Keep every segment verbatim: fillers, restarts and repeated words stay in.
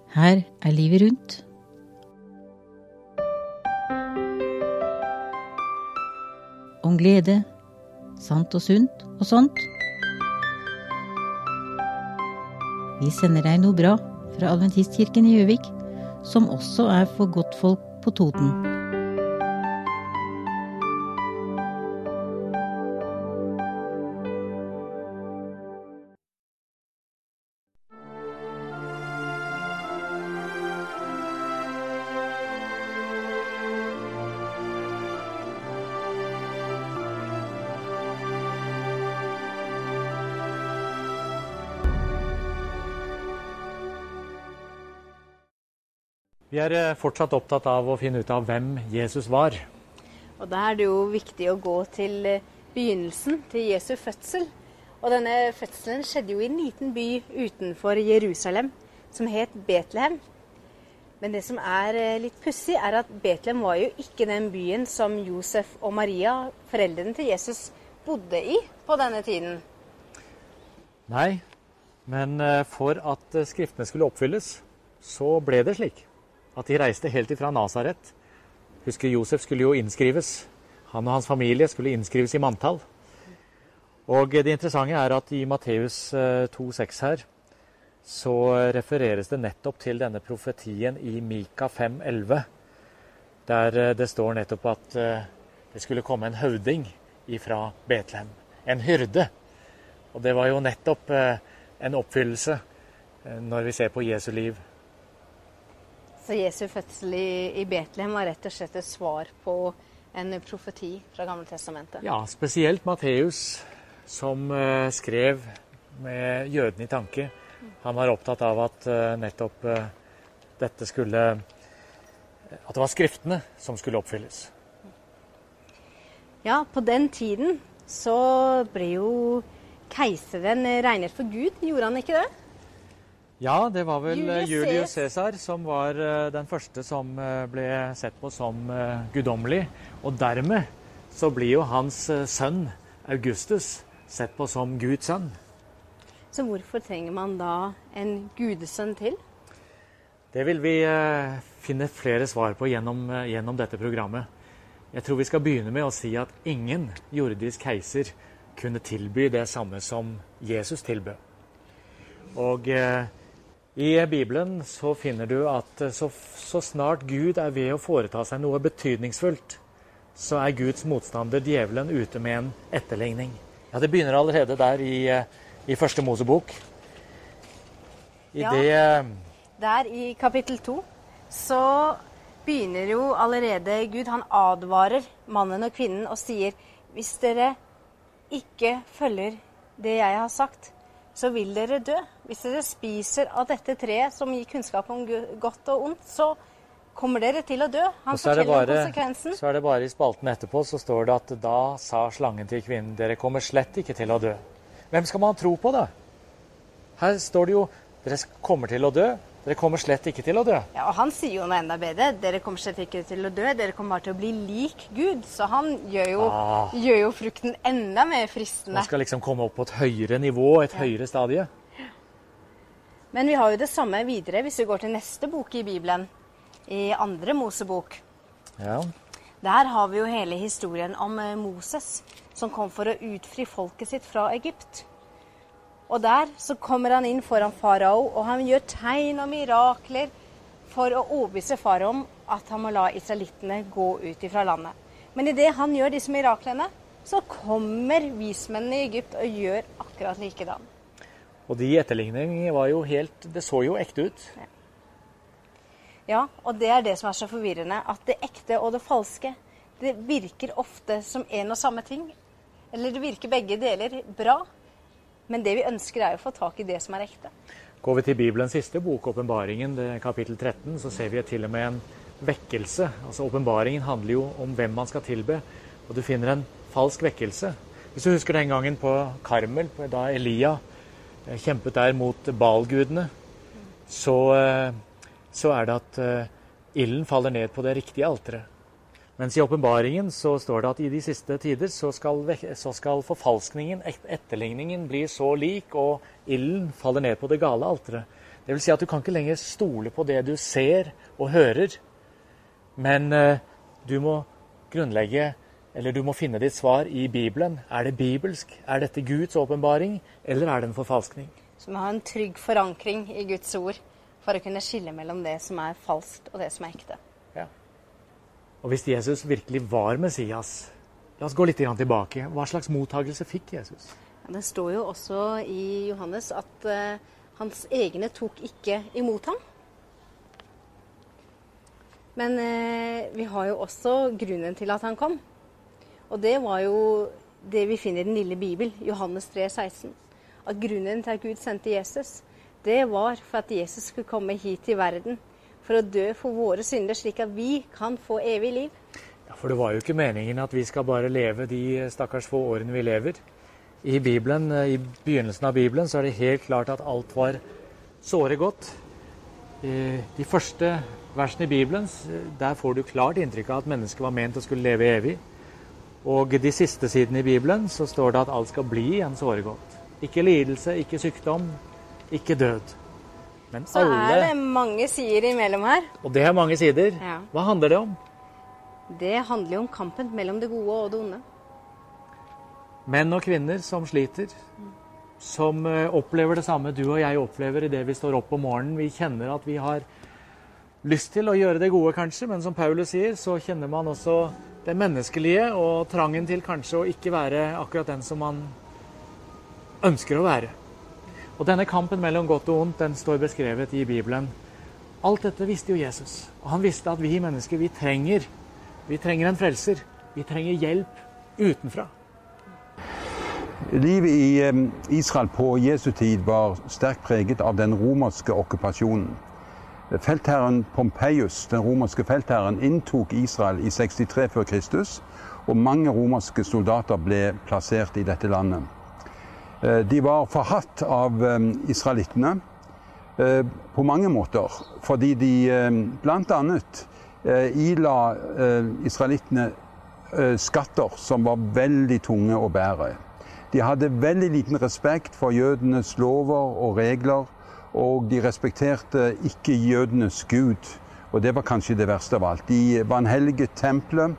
Her er livet rundt. Om glede, sant og sunt og sånt. Vi sender deg noe bra fra Adventistkirken i Gjøvik, som også er for godtfolk på Toten. Vi er fortsatt opptatt av å finne ut av hvem Jesus var. Og da er det jo viktig å gå til begynnelsen, til Jesu fødsel. Og denne fødselen skjedde jo i en liten by utenfor Jerusalem, som het Betlehem. Men det som er litt pussig, er at Betlehem var jo ikke den byen som Josef og Maria, foreldrene til Jesus, bodde i på denne tiden. Nei, men for at skriftene skulle oppfylles, så ble det slik. At de reiste helt ifra Nazaret. Husker Josef skulle jo innskrives. Han og hans familie skulle innskrives i manntall. Og det interessante er at i Matteus to seks her, så refereres det nettopp til denne profetien i Mika fem elleve, der det står nettopp at det skulle komme en høvding ifra Betlehem. En hyrde. Og det var jo nettopp en oppfyllelse når vi ser på Jesu liv. Så Jesu fødsel i, i Betlehem var rett og slett et svar på en profeti fra Gamle Testamentet. Ja, spesielt Matteus, som uh, skrev med jøden i tanke. Han var opptatt av at uh, nettopp uh, dette skulle, at det var skriftene som skulle oppfylles. Ja, på den tiden så ble jo keiseren regnet for Gud, gjorde han ikke det? Ja, det var vel Julius, Julius Caesar som var den første som ble sett på som guddommelig. Og dermed så blir jo hans sønn Augustus sett på som Guds sønn. Så hvorfor trenger man da en gudesønn til? Det vil vi finne flere svar på gjennom, gjennom dette programmet. Jeg tror vi skal begynne med å si at ingen jordisk keiser kunne tilby det samme som Jesus tilbød. Og i Bibelen så finner du at så, så snart Gud er ved å foreta seg noe betydningsfullt, så er Guds motstander djevelen ute med en etterligning. Ja, det begynner allerede der i, i første Mosebok. I ja, det, der i kapittel to så begynner jo allerede Gud, han advarer mannen og kvinnen og sier, hvis dere ikke følger det jeg har sagt, så vil dere dø. Hvis dere spiser av dette treet som gir kunnskap om godt og ondt, så kommer dere til å dø. Han forteller bare, om konsekvensen. Så er det bare i spalten etterpå, så står det at da sa slangen til kvinnen, dere kommer slett ikke til å dø. Hvem skal man tro på da? Her står det jo, dere kommer til å dø, dere kommer slett ikke til å dø. Ja, og han sier jo noe enda bedre. Dere kommer slett ikke til å dø, dere kommer bare til å bli lik Gud. Så han gjør jo, ah. gjør jo frukten enda mer fristende. Man skal liksom komme opp på et høyere nivå, et ja. høyere stadie. Men vi har jo det samme videre hvis vi går til neste bok i Bibelen, i andre Mosebok. Ja. Der har vi jo hele historien om Moses, som kom for å utfri folket sitt fra Egypt. Og der så kommer han inn foran farao, og han gjør tegn og mirakler for å overbevise farao om at han må la israelittene gå ut fra landet. Men i det han gjør disse miraklene, så kommer vismennene i Egypt og gjør akkurat likedan. Og de etterligningene var jo helt, det så jo ekte ut. Ja. ja, og det er det som er så forvirrende, at det ekte og det falske, det virker ofte som en og samme ting. Eller det virker begge deler bra. Men det vi ønsker er å få tak i det som er ekte. Går vi til Bibelens siste bok, Åpenbaringen, kapittel tretten, så ser vi til og med en vekkelse. Altså Åpenbaringen handler jo om hvem man skal tilbe, og du finner en falsk vekkelse. Hvis du husker den gangen på Karmel, da Elia kjempet der mot Baal-gudene, så, så er det at ilden faller ned på det riktige alteret. Mens i Åpenbaringen så står det at i de siste tider så skal, så skal forfalskningen, etterligningen, bli så lik, og ilden faller ned på det gale alteret. Det vil si at du kan ikke lenger stole på det du ser og hører, men uh, du må grunnlegge, eller du må finne ditt svar i Bibelen. Er det bibelsk? Er dette Guds åpenbaring, eller er det en forfalskning? Så vi har en trygg forankring i Guds ord for å kunne skille mellom det som er falskt og det som er ekte. Ja. Og hvis Jesus virkelig var Messias, la oss gå litt tilbake. Hva slags mottagelse fikk Jesus? Ja, det står jo også i Johannes at uh, hans egne tok ikke imot ham. Men uh, vi har jo også grunnen til at han kom. Og det var jo det vi finner i den lille Bibel, Johannes tre seksten. At grunnen til at Gud sendte Jesus, det var for at Jesus skulle komme hit til verden for å dø for våre synder, slik at vi kan få evig liv. Ja, for det var jo ikke meningen at vi skal bare leve de stakkars få årene vi lever. I Bibelen, i begynnelsen av Bibelen, så er det helt klart at alt var såre godt. De første versene i Bibelen, der får du klart inntrykk av at mennesket var ment å skulle leve evig. Og de siste sidene i Bibelen så står det at alt skal bli igjen såre godt. Ikke lidelse, ikke sykdom, ikke død. Men så alle... er det mange sider imellom her. Og det er mange sider. Ja. Hva handler det om? Det handler jo om kampen mellom det gode og det onde. Menn og kvinner som sliter, som opplever det samme du og jeg opplever i det vi står opp om morgenen. Vi kjenner at vi har lyst til å gjøre det gode kanskje, men som Paulus sier, så kjenner man også det menneskelige og trangen til kanskje å ikke være akkurat den som man ønsker å være. Og denne kampen mellom godt og ondt, den står beskrevet i Bibelen. Alt dette visste jo Jesus. Og han visste at vi mennesker, vi trenger, vi trenger en frelser. Vi trenger hjelp utenfra. Livet i Israel på Jesu tid var sterkt preget av den romerske okkupasjonen. Feltherren Pompeius, den romerske feltherren, inntok Israel i sekstitre før Kristus, og mange romerske soldater ble plassert i dette landet. De var forhatt av israelittene på mange måter, fordi de blant annet ila israelittene skatter som var veldig tunge å bære. De hadde veldig liten respekt for jødenes lover og regler, og de respekterte ikke jødenes Gud, og det var kanskje det verste av alt. De vanhelliget tempelet,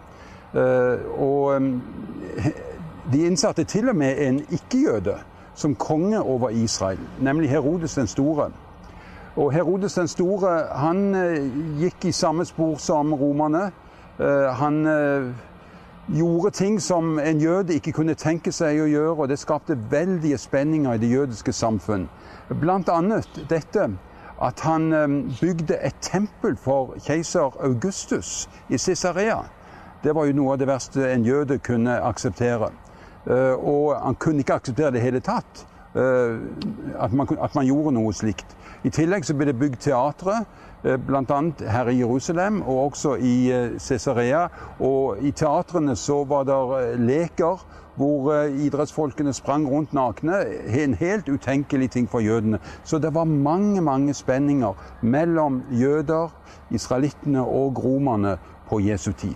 og de innsatte til og med en ikke-jøde som konge over Israel, nemlig Herodes den store. Og Herodes den store, han gikk i samme spor som romerne. Han gjorde ting som en jøde ikke kunne tenke seg å gjøre, og det skapte veldige spenninger i det jødiske samfunn. Blant annet dette at han bygde et tempel for keiser Augustus i Caesarea. Det var jo noe av det verste en jøde kunne akseptere. Og han kunne ikke akseptere det hele tatt, at man, at man gjorde noe slikt. I tillegg så ble det bygd teatre, blant annet her i Jerusalem og også i Caesarea. Og i teatrene så var det leker hvor idrettsfolkene sprang rundt nakne. En helt utenkelig ting for jødene. Så det var mange, mange spenninger mellom jøder, israelittene og romerne på Jesu tid.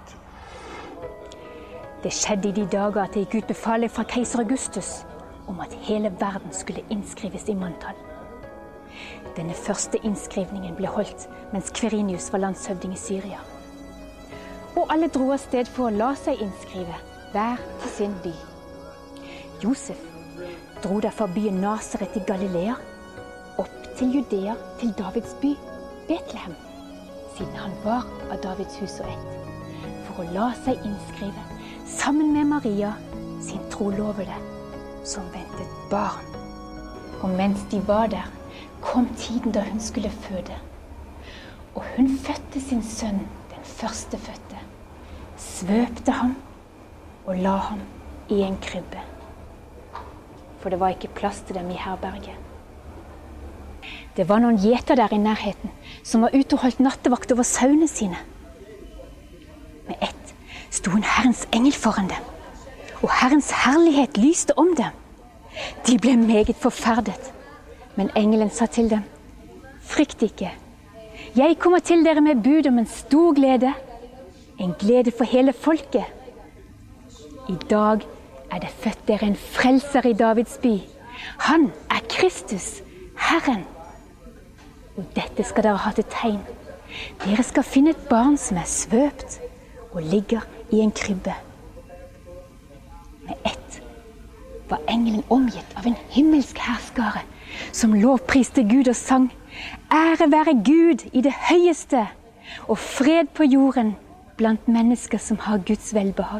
Det skjedde i de dager at det gikk ut befaling fra keiser Augustus om at hele verden skulle innskrives i manntall. Denne første innskrivningen ble holdt mens Kvirinius var landshøvding i Syria. Og alle dro av sted for å la seg innskrive, hver til sin by. Josef dro derfor byen Nasaret i Galilea, opp til Judea, til Davids by, Betlehem, siden han var av Davids hus og ett, for å la seg innskrive sammen med Maria, sin trolovede, som ventet barn. Og mens de var der, kom tiden da hun skulle føde. Og hun fødte sin sønn, den førstefødte, svøpte ham og la ham i en krybbe. For det var ikke plass til dem i herberget. Det var noen gjeter der i nærheten, som var ute og holdt nattevakt over sauene sine. Med ett sto en Herrens engel foran dem, og Herrens herlighet lyste om dem. De ble meget forferdet, men engelen sa til dem, frykt ikke. Jeg kommer til dere med bud om en stor glede, en glede for hele folket. I dag er det født dere en frelser i Davids by. Han er Kristus, Herren. Og dette skal dere ha til tegn. Dere skal finne et barn som er svøpt og ligger i en krybbe. Med ett var engelen omgitt av en himmelsk herskare som lovpriste Gud og sang: Ære være Gud i det høyeste, og fred på jorden blant mennesker som har Guds velbehag.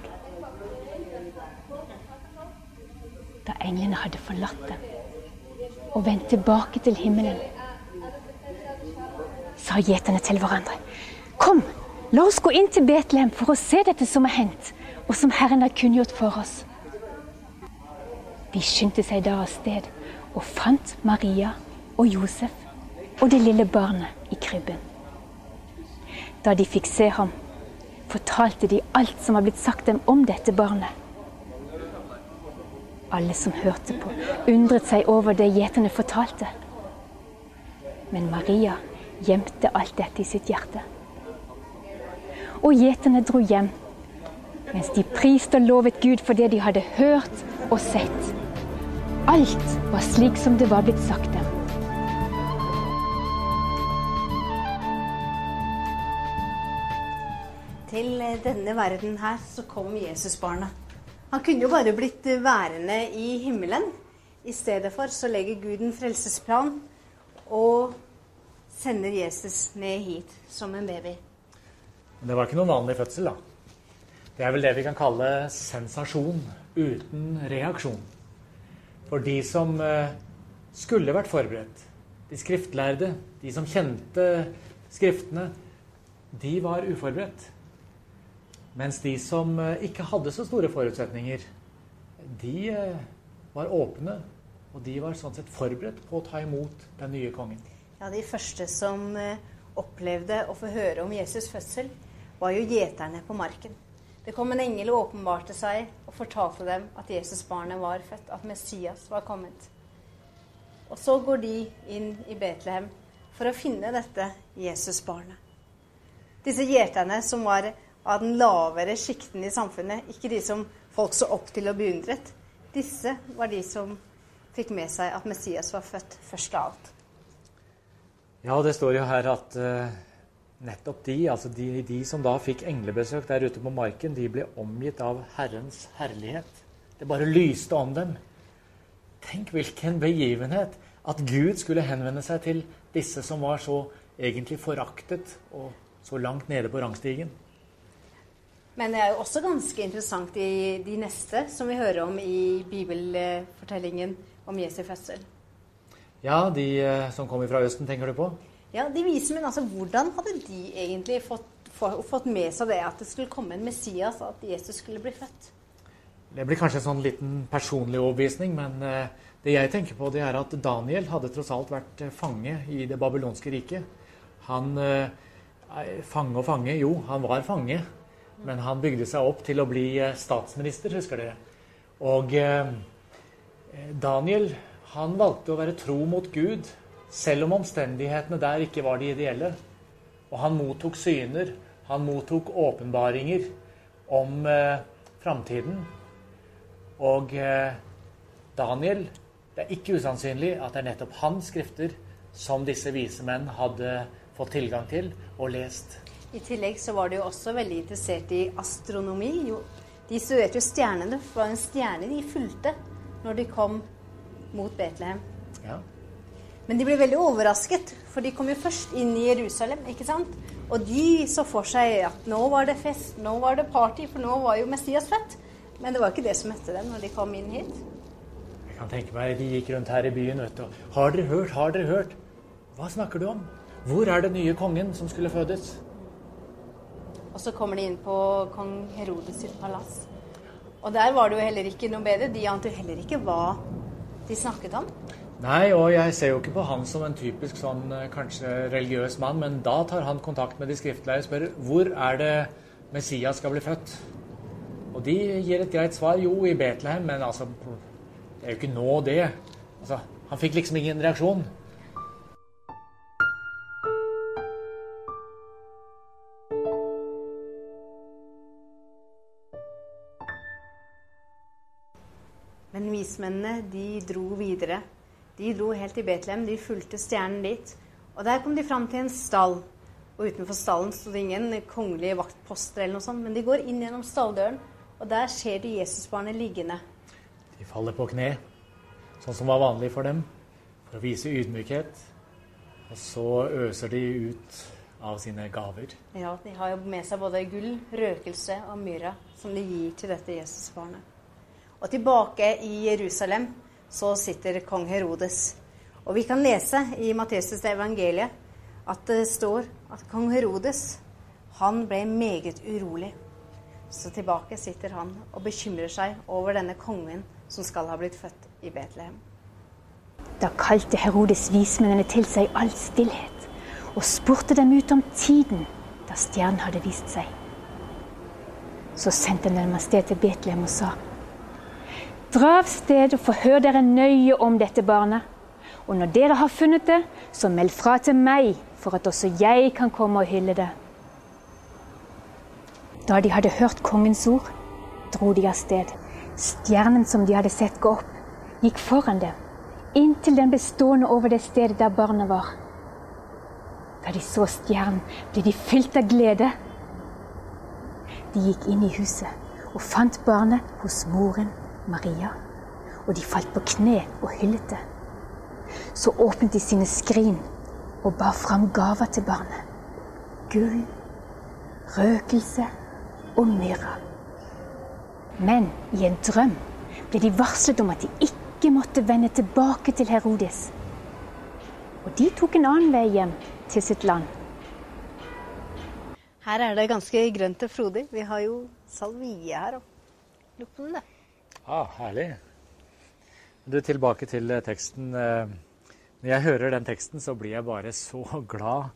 Da englene hadde forlatt dem og vendt tilbake til himmelen, sa gjeterne til hverandre: Kom, la oss gå inn til Betlehem for å se dette som er hendt, og som Herren har kunngjort for oss. De skyndte seg da av sted og fant Maria og Josef og det lille barnet i krybben. Da de fikk se ham, fortalte de alt som var blitt sagt dem om dette barnet. Alle som hørte på, undret seg over det gjeterne fortalte. Men Maria gjemte alt dette i sitt hjerte. Og gjeterne dro hjem, mens de priste og lovet Gud for det de hadde hørt og sett. Alt var slik som det var blitt sagt dem. Til denne verden her så kom Jesusbarnet. Han kunne jo bare blitt værende i himmelen. I stedet for så legger Gud en frelsesplan og sender Jesus ned hit som en baby. Men det var ikke noen vanlig fødsel, da. Det er vel det vi kan kalle sensasjon uten reaksjon. For de som skulle vært forberedt, de skriftlærde, de som kjente skriftene, de var uforberedt. Mens de som ikke hadde så store forutsetninger, de var åpne, og de var sånn sett forberedt på å ta imot den nye kongen. Ja, de første som opplevde å få høre om Jesus' fødsel, var jo gjeterne på marken. Det kom en engel og åpenbarte seg og fortalte dem at Jesus-barnet var født, at Messias var kommet. Og så går de inn i Betlehem for å finne dette Jesus-barnet. Disse gjeterne som var av den lavere skikten i samfunnet, ikke de som folk så opp til og beundret, disse var de som fikk med seg at Messias var født først av alt. Ja, det står jo her at uh, nettopp de, altså de, de som da fikk englebesøk der ute på marken, de ble omgitt av Herrens herlighet. Det bare lyste om dem. Tenk hvilken begivenhet at Gud skulle henvende seg til disse som var så egentlig foraktet og så langt nede på rangstigen. Men det er jo også ganske interessant i de neste som vi hører om i bibelfortellingen om Jesu fødsel. Ja, de som kom fra Østen, tenker du på? Ja, de viser, men altså, hvordan hadde de egentlig fått, fått med seg det at det skulle komme en Messias, at Jesus skulle bli født? Det blir kanskje en sånn liten personlig overbevisning, men det jeg tenker på, det er at Daniel hadde tross alt vært fange i det babylonske riket. Han, fange og fange, jo, han var fange, men han bygde seg opp til å bli statsminister, husker dere. Og Daniel, han valgte å være tro mot Gud, selv om omstendighetene der ikke var de ideelle. Og han mottok syner, han mottok åpenbaringer om eh, framtiden. Og eh, Daniel, det er ikke usannsynlig at det er nettopp hans skrifter som disse vise menn hadde fått tilgang til og lest. I tillegg så var de jo også veldig interessert i astronomi. Jo, de studerte jo stjernene, for det var en stjerne de fulgte når de kom mot Betlehem. Ja. Men de ble veldig overrasket, for de kom jo først inn i Jerusalem, ikke sant? Og de så for seg at nå var det fest, nå var det party, for nå var jo Messias født. Men det var ikke det som møtte dem når de kom inn hit. Jeg kan tenke meg, de gikk rundt her i byen, vet du. Har dere hørt, har dere hørt? Hva snakker du om? Hvor er den nye kongen som skulle fødes? Og så kommer de inn på kong Herodes sitt palass. Og der var det jo heller ikke noe bedre. De ante jo heller ikke hva de snakket om. Nei, og jeg ser jo ikke på han som en typisk sånn kanskje religiøs mann, men da tar han kontakt med de skriftlærde og spør hvor er det Messias skal bli født? Og de gir et greit svar, jo, i Betlehem, men altså, det er jo ikke nå det. Altså, han fikk liksom ingen reaksjon. Men vismennene, de dro videre. De dro helt til Betlehem, de fulgte stjernen dit. Og der kom de fram til en stall. Og utenfor stallen stod det ingen kongelige vaktposter eller noe sånt, men de går inn gjennom stalldøren, og der ser de Jesusbarnet liggende. De faller på kne, sånn som var vanlig for dem, for å vise ydmykhet. Og så øser de ut av sine gaver. Ja, de har jo med seg både gull, røkelse og myrra, som de gir til dette Jesusbarnet. Og tilbake i Jerusalem så sitter kong Herodes. Og vi kan lese i Matteus' evangeliet at det står at kong Herodes, han ble meget urolig. Så tilbake sitter han og bekymrer seg over denne kongen som skal ha blitt født i Betlehem. Da kalte Herodes vismennene til seg all stillhet og spurte dem ut om tiden da stjernen hadde vist seg. Så sendte han dem av sted til Betlehem og sa: Dra av sted og forhør dere nøye om dette barnet. Og når dere har funnet det, så meld fra til meg, for at også jeg kan komme og hylle det. Da de hadde hørt kongens ord, dro de av sted. Stjernen som de hadde sett gå opp, gikk foran dem, inntil den ble stående over det stedet der barnet var. Da de så stjernen, ble de fylt av glede. De gikk inn i huset og fant barnet hos moren Maria, og de falt på kne og hyllet det. Så åpnet de sine skrin og bar fram gaver til barnet. Gull, røkelse og myrra. Men i en drøm ble de varslet om at de ikke måtte vende tilbake til Herodes. Og de tok en annen vei hjem til sitt land. Her er det ganske grønt og frodig. Vi har jo salvie her og lukk på den det. Ah, herlig. Du, tilbake til teksten. Når jeg hører den teksten, så blir jeg bare så glad.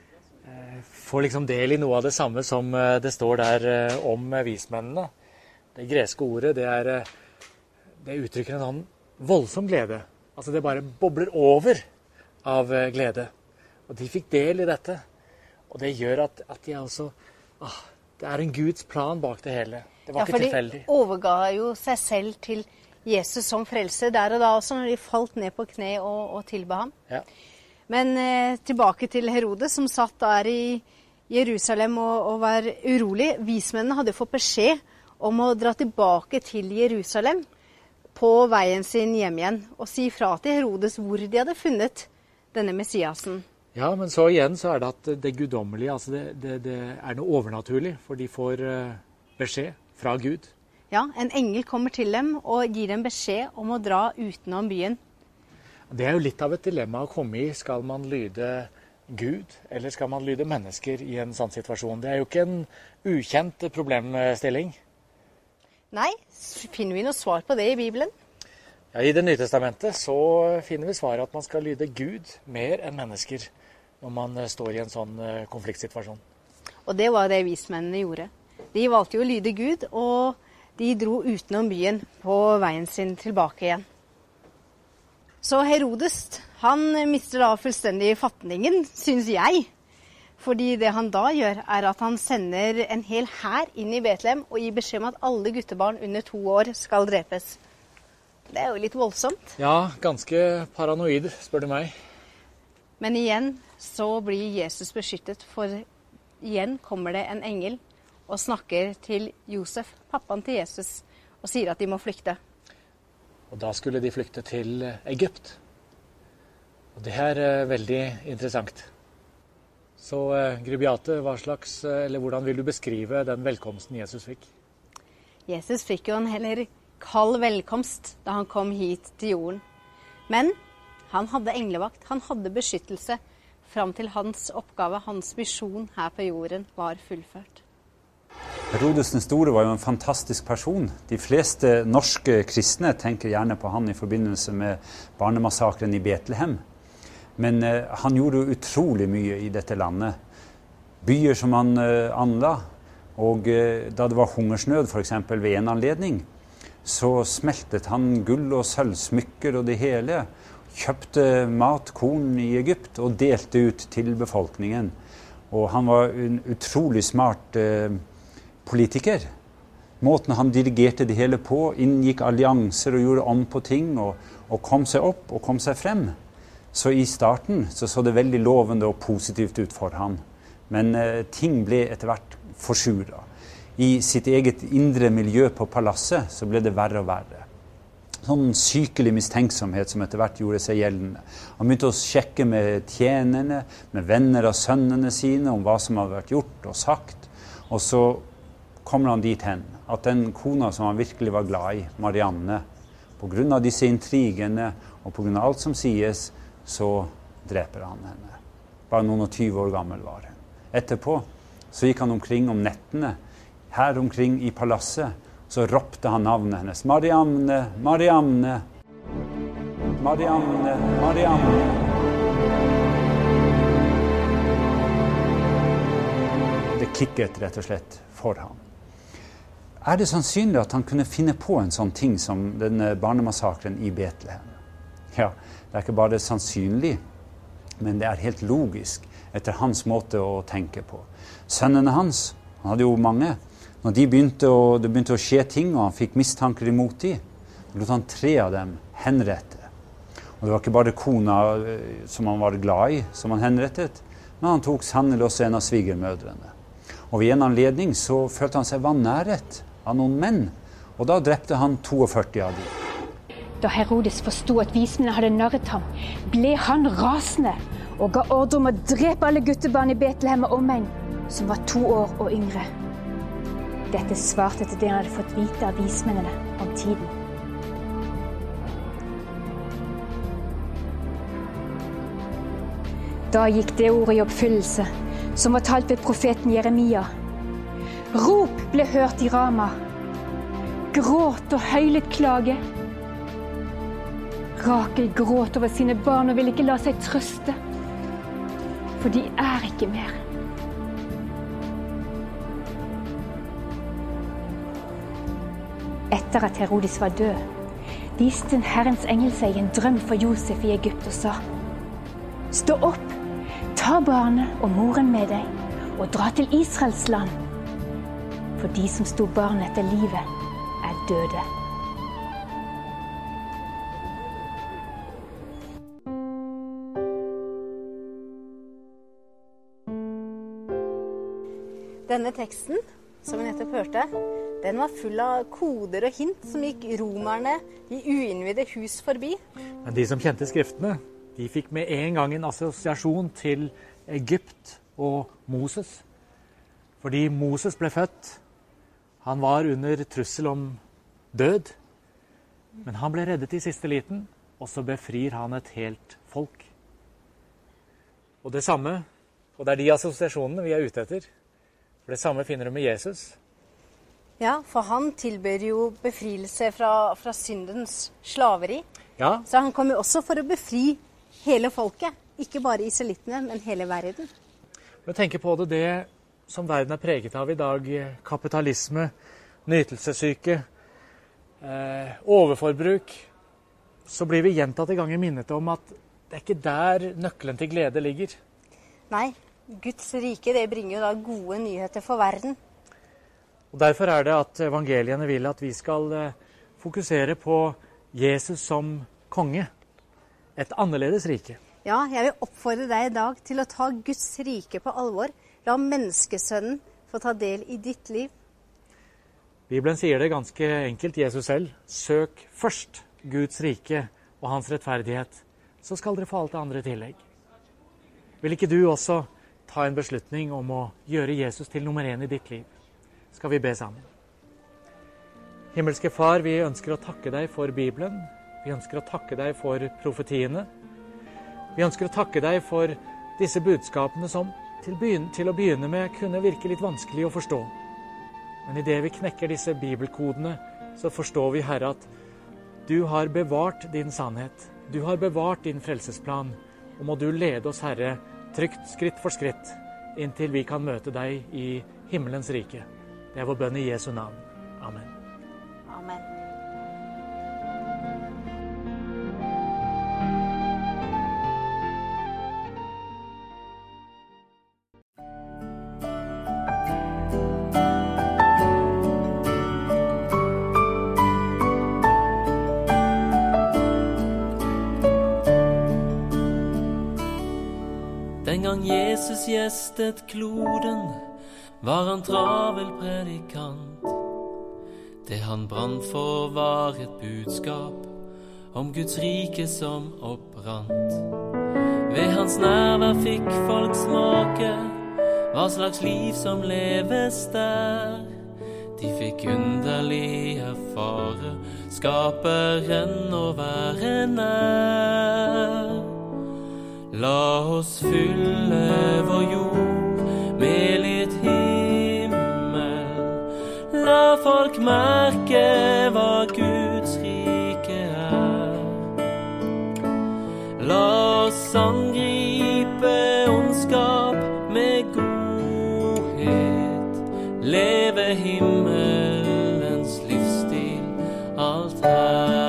Får liksom del i noe av det samme som det står der om vismennene. Det greske ordet, det, er, det uttrykker en sånn voldsom glede. Altså det bare bobler over av glede. Og de fikk del i dette. Og det gjør at, at de altså... Ah, det er en Guds plan bak det hele. Det var ja, ikke tilfeldig. Ja, for de overga jo seg selv til Jesus som frelser der og da også, når de falt ned på kne og, og tilba ham. Ja. Men eh, tilbake til Herodes, som satt der i Jerusalem og, og var urolig. Vismennene hadde fått beskjed om å dra tilbake til Jerusalem på veien sin hjem igjen, og si fra til Herodes hvor de hadde funnet denne Messiasen. Ja, men så igjen så er det at det guddommelige, altså det, det, det er noe overnaturlig, for de får uh, beskjed fra Gud. Ja, en engel kommer til dem og gir dem beskjed om å dra utenom byen. Det er jo litt av et dilemma å komme i. Skal man lyde Gud, eller skal man lyde mennesker i en sånn situasjon? Det er jo ikke en ukjent problemstilling. Nei, finner vi noe svar på det i Bibelen? Ja, I Det nye testamentet så finner vi svaret at man skal lyde Gud mer enn mennesker når man står i en sånn konfliktsituasjon. Og det var det vismennene gjorde. De valgte jo å lyde Gud, og de dro utenom byen på veien sin tilbake igjen. Så Herodes, han mister da fullstendig fatningen, synes jeg. Fordi det han da gjør, er at han sender en hel hær inn i Betlehem og gir beskjed om at alle guttebarn under to år skal drepes. Det er jo litt voldsomt. Ja, ganske paranoid, spør du meg. Men igjen så blir Jesus beskyttet, for igjen kommer det en engel og snakker til Josef, pappaen til Jesus, og sier at de må flykte. Og da skulle de flykte til Egypt. Og det er uh, veldig interessant. Så uh, Gry Beate, hva slags, uh, eller hvordan vil du beskrive den velkomsten Jesus fikk? Jesus fikk jo en heller kald velkomst da han kom hit til jorden. Men han hadde englevakt, han hadde beskyttelse fram til hans oppgave, hans misjon her på jorden var fullført. Herodes den store var jo en fantastisk person. De fleste norske kristne tenker gjerne på han i forbindelse med barnemassakren i Betlehem. Men eh, han gjorde utrolig mye i dette landet. Byer som han eh, anla, og eh, da det var hungersnød for eksempel ved en anledning, så smeltet han gull og sølvsmykker og det hele, kjøpte mat, korn i Egypt og delte ut til befolkningen. Og han var en utrolig smart eh, politiker. Måten han dirigerte det hele på, inngikk allianser og gjorde om på ting, og, og kom seg opp og kom seg frem. Så i starten så, så det veldig lovende og positivt ut for han. Men eh, ting ble etter hvert forsuret. I sitt eget indre miljø på palasset så ble det verre og verre. Sånn sykelig mistenksomhet som etter hvert gjorde seg gjeldende. Han begynte å sjekke med tjenerne, med venner av sønnene sine, om hva som hadde vært gjort og sagt. Og så kommer han dit hen, at den kona som han virkelig var glad i, Marianne, på grunn av disse intrigene og på grunn av alt som sies, så dreper han henne. Bare noen og tyve år gammel var hun. Etterpå så gikk han omkring om nettene, her omkring i palasset, så ropte han navnet hennes. Mariamne, Mariamne, Mariamne, Mariamne. Det kicket rett og slett for ham. Er det sannsynlig at han kunne finne på en sånn ting som denne barnemassakren i Betlehem? Ja, det er ikke bare sannsynlig, men det er helt logisk etter hans måte å tenke på. Sønnene hans, han hadde jo mange, når de begynte å, det begynte å skje ting, og han fikk mistanker imot de, lot han tre av dem henrette. Og det var ikke bare kona som han var glad i, som han henrettet, men han tok sannelig også en av svigermødrene. Og ved en anledning så følte han seg vanæret av noen menn, og da drepte han førtito av dem. Da Herodes forstod at vismennene hadde narret ham, ble han rasende og ga ordre om å drepe alle guttebarn i Betlehem og omegn, som var to år og yngre. Dette svarte til det han hadde fått vite av vismennene om tiden. Da gikk det ordet i oppfyllelse, som var talt ved profeten Jeremia. Rop ble hørt i Rama. Gråt og høylet klage. Rakel gråt over sine barn og ville ikke la seg trøste, for de er ikke mer. Etter at Herodes var død, viste en Herrens engel seg en drøm for Josef i Egypt og sa: Stå opp, ta barnet og moren med deg, og dra til Israels land. For de som sto barnet etter livet, er døde. Denne teksten, som vi nettopp hørte, den var full av koder og hint som gikk romerne i uinnvidde hus forbi. Men de som kjente skriftene, de fikk med en gang en assosiasjon til Egypt og Moses. Fordi Moses ble født, han var under trussel om død, men han ble reddet i siste liten, og så befrir han et helt folk. Og det samme, og det er de assosiasjonene vi er ute etter, for det samme finner du med Jesus. Ja, for han tilbyr jo befrielse fra, fra syndens slaveri. Ja. Så han kommer også for å befri hele folket. Ikke bare israelittene, men hele verden. Men tenk på det, det som verden er preget av i dag. Kapitalisme, nytelsessyke, eh, overforbruk. Så blir vi gjentatte ganger minnet om at det er ikke der nøkkelen til glede ligger. Nei, Guds rike det bringer jo da gode nyheter for verden. Og Derfor er det at evangeliene vil at vi skal fokusere på Jesus som konge. Et annerledes rike. Ja, jeg vil oppfordre deg i dag til å ta Guds rike på alvor. La menneskesønnen få ta del i ditt liv. Bibelen sier det ganske enkelt, Jesus selv. Søk først Guds rike og hans rettferdighet, så skal dere få alt det andre i tillegg. Vil ikke du også ta en beslutning om å gjøre Jesus til nummer én i ditt liv? Skal vi be sammen. Himmelske Far, vi ønsker å takke deg for Bibelen. Vi ønsker å takke deg for profetiene. Vi ønsker å takke deg for disse budskapene som til, begyn- til å begynne med kunne virke litt vanskelig å forstå. Men i det vi knekker disse bibelkodene, så forstår vi, Herre, at du har bevart din sannhet. Du har bevart din frelsesplan. Og må du lede oss, Herre, trygt skritt for skritt, inntil vi kan møte deg i himmelens rike. Det er vår bønn i Jesu navn. Amen. Amen. Den gang Jesus gjestet kloden, var han travel predikant. Det han brant for var et budskap om Guds rike som opprant. Ved hans nærvær fikk folk smake hva slags liv som leves der. De fikk underlig erfare skaperen å være nær. La oss fylle vår jord med litt himmel. La folk merke hva Guds rike er. La oss angripe ondskap med godhet. Leve himmelens livsstil, alt her.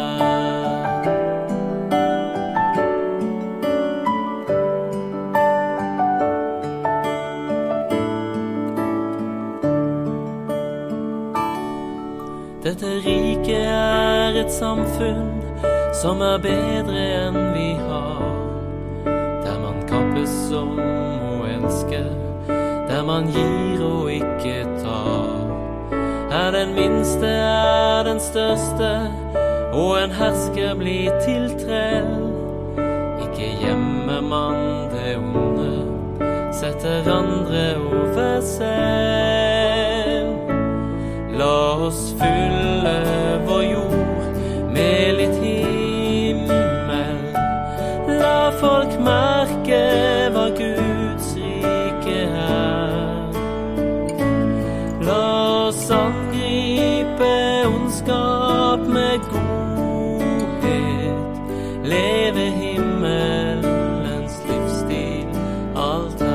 Dette riket er et samfunn som er bedre enn vi har. Der man kappes om å elske, der man gir og ikke tar. Her den minste er den største, og en hersker blir til trell. Ikke gjemmer man det onde, setter andre over selv. La oss fylle vår jord med litt himmel. La folk merke hva Guds rike er. La oss angripe ondskap med godhet. Leve himmelens livsstil, alt her.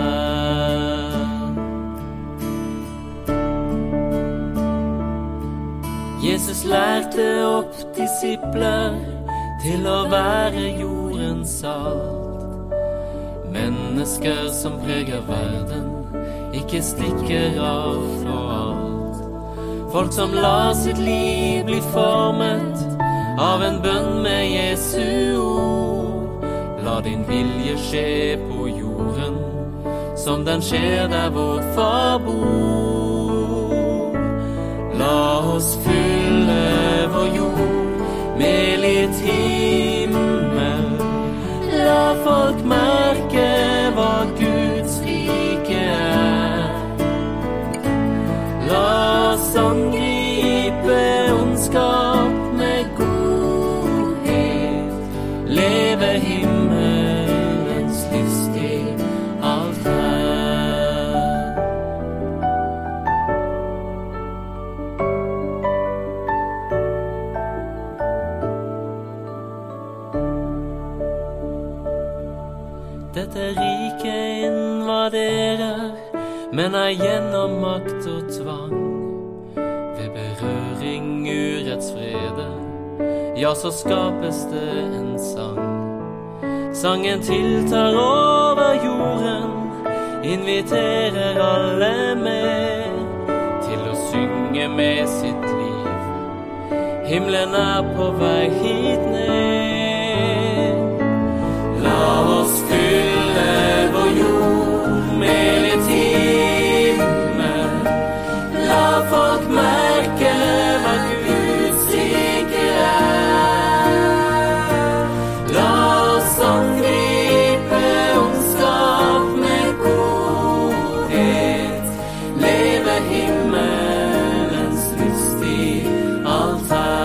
Jesus lærte opp disipler til å være jordens salt. Mennesker som preger verden, ikke stikker av for alt. Folk som lar sitt liv bli formet av en bønn med Jesu ord. La din vilje skje på jorden, som den skjer der vår far bor. La oss fylle vår jord med litt himmel. La folk merke hva Guds rike er. La oss angripe ondskap med godhet. Leve himmelens livsstil, alt her. Dette riket invaderer, men er gjennom makt og tvang. Ved berøring urettsfrede, ja, så skapes det en sang. Sangen tiltar over jorden, inviterer alle med til å synge med sitt liv. Himmelen er på vei hit ned. La oss fylle vår jord med litt himmel. La folk merke hva Guds rike er. La oss angripe ondskap med godhet. Leve himmelens livsstil, alt her.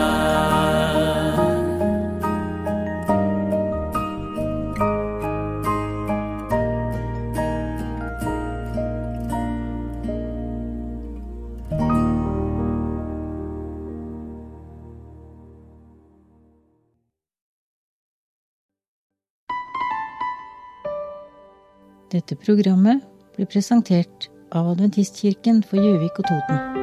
Dette programmet ble presentert av Adventistkirken for Gjøvik og Toten.